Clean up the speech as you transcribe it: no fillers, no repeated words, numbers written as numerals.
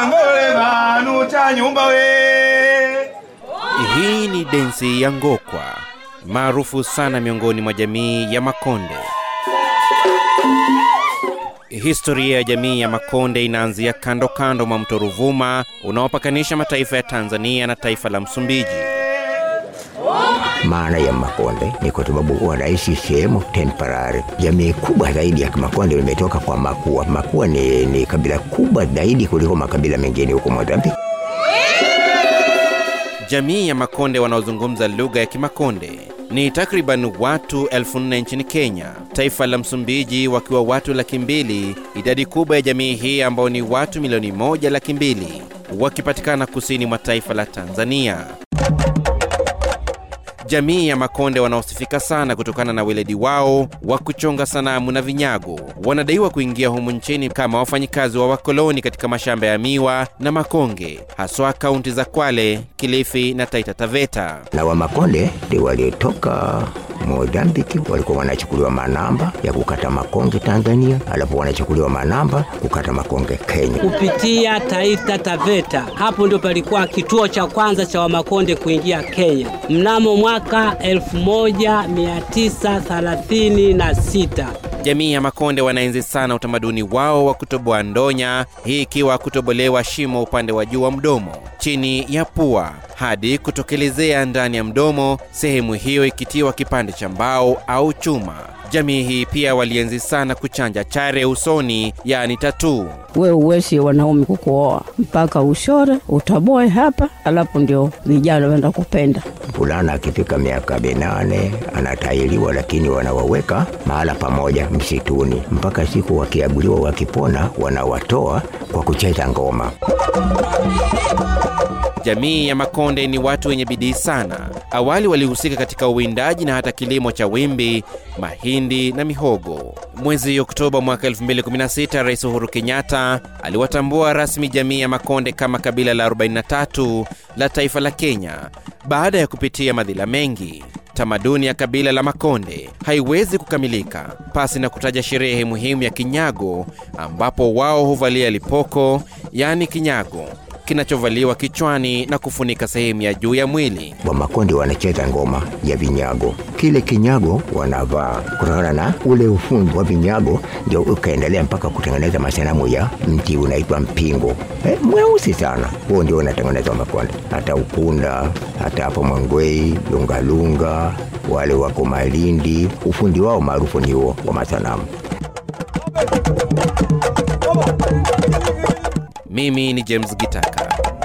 ngole manu cha nyumba we. Hii ni densi ya ngokwa, maarufu sana miongoni mwa jamii ya Makonde. Historia ya jamii ya Makonde inaanzia kando mwa mto Ruvuma unaopakanisha mataifa ya Tanzania na taifa la Msumbiji. Maana ya Makonde ni kwa sababu wanaishi sehemu temporary. Jamii kubwa zaidi ya Makonde imetoka kwa Makua. Makua ni kabila kubwa zaidi kuliko makabila mengine huko Mozambique. Jamii ya Makonde wanaozungumza lugha ya Kimakonde ni takriban watu 1400 nchini Kenya, taifa la Msumbiji wakiwa watu 200,000. Idadi kubwa ya jamii hii ambao ni watu 1,200,000 wakipatikana kusini mwa taifa la Tanzania. Jamii ya Makonde wanaosifika sana kutokana na weledi wao wa kuchonga sanamu na vinyago. Wanadaiwa kuingia humu nchini kama wafanyikazi wa wakoloni katika mashamba ya miwa na makonge, haswa kaunti za Kwale, Kilifi na Taita Taveta. Na wa Makonde ndio walitoka Mozambique, walikuwa wanachukuliwa manamba ya kukata makonge Tanzania, alafu wanachukuliwa manamba kukata makonge Kenya. Kupitia Taita Taveta, hapo ndio palikuwa kituo cha kwanza cha Wamakonde kuingia Kenya mnamo mwaka 1936. Jamii ya Makonde wanaenzi sana utamaduni wao wa kutoboa ndonya, hii ikiwa kutobolewa shimo upande wa juu wa mdomo, chini ya pua, hadi kutokelezea ndani ya mdomo, sehemu hiyo ikitiwa kipande cha mbao au chuma. Jamii hii pia walienzi sana kuchanja chare usoni, yani tattoo. Wewe uwezi wanaume kukuoa mpaka ushore, utaboe hapa, alafu ndio vijana wenda kupenda. Fulana akifika miaka 8 anatailiwa, lakini wanawaweka mahala pamoja msituni mpaka siku wakiaguliwa, wakipona wanawatoa kwa kucheza ngoma. Jamii ya Makonde ni watu wenye bidii sana. Awali walihusika katika uwindaji na hata kilimo cha wimbi, mahindi na mihogo. Mwezi Oktoba mwaka 2016, Rais Uhuru Kenyatta aliwatambua rasmi jamii ya Makonde kama kabila la 43 la taifa la Kenya. Baada ya kupitia madhila mengi, tamaduni ya kabila la Makonde haiwezi kukamilika pasi na kutaja sherehe muhimu ya kinyago, ambapo wao huvalia lipoko, yani kinyago kinachovaliwa kichwani na kufunika sehemu ya juu ya mwili. Wa Makonde wanacheza ngoma ya vinyago. Kile kinyago wanavaa kutokana na ule ufundi wa vinyago, ndio ukaendelea mpaka kutengeneza masanamu ya mti unaitwa mpingo. Mweusi sana. Huo ndio unatengeneza wa Makonde. Hata Ukunda, hata hapo Mangwei, Lungalunga, wale wako Malindi, ufundi wao maarufu ni huo wa masanamu. Mimi ni James Gitaka.